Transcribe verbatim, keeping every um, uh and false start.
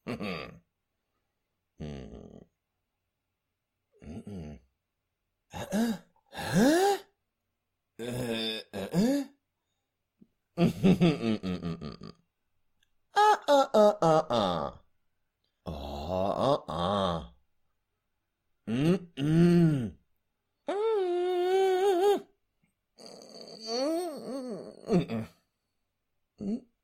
Mm. Mm-mm. Uh-uh. Huh? Uh, uh-uh. Mm-mm-mm-mm-mm. Uh-uh-uh-uh-uh. Uh-uh-uh. Mm-mm. Mm-mm. Mm-mm.